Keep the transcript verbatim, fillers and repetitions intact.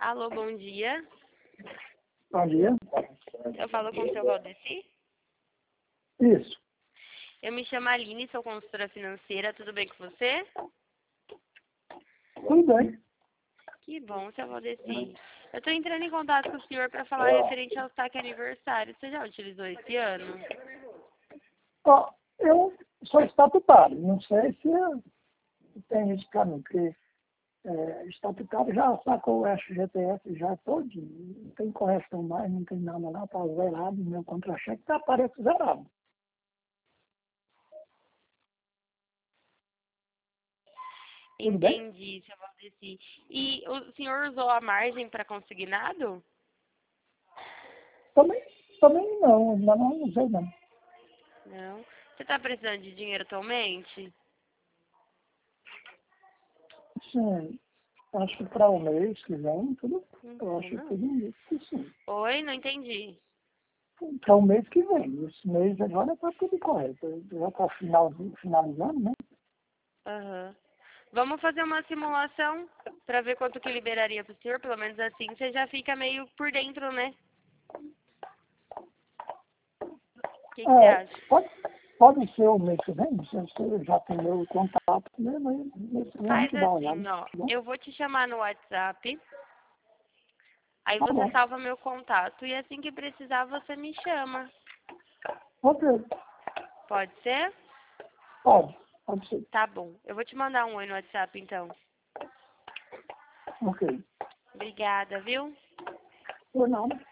Alô, bom dia. Bom dia. Eu falo com o seu Valdeci. Isso. Eu me chamo Aline, sou consultora financeira. Tudo bem com você? Tudo bem. Que bom, seu Valdeci. Eu estou entrando em contato com o senhor para falar referente ao saque aniversário. Você já utilizou esse ano? Ó, eu sou estatutário, não sei se tem isso para mim, porque é, estatutário já sacou o S G T F já todinho. Não tem correção mais, não tem nada lá, está zerado, meu contra-cheque está aparece zerado. Tudo bem? Entendi, seu Valdeci. E o senhor usou a margem para consignado? Também, também não, ainda não usei não. Não. Você está precisando de dinheiro atualmente? Sim, acho que para o mês que vem, tudo, eu acho que Uhum. tudo isso que sim. Oi, não entendi. Para o mês que vem, esse mês agora está tudo correto. Já está final, finalizando, né? Aham. Vamos fazer uma simulação para ver quanto que liberaria para o senhor, pelo menos assim você já fica meio por dentro, né? O que, que você É, acha? pode, pode ser o mês que vem, se você já tem meu contato, né? Mas mês que vem a Faz gente dá uma olhada. assim, ó. Tá bom? Eu vou te chamar no WhatsApp, aí Tá você bom. salva meu contato e assim que precisar você me chama. Ok, Pode ser? pode, pode ser. Tá bom. Eu vou te mandar um oi no WhatsApp então. Ok. Obrigada, viu? Por nada.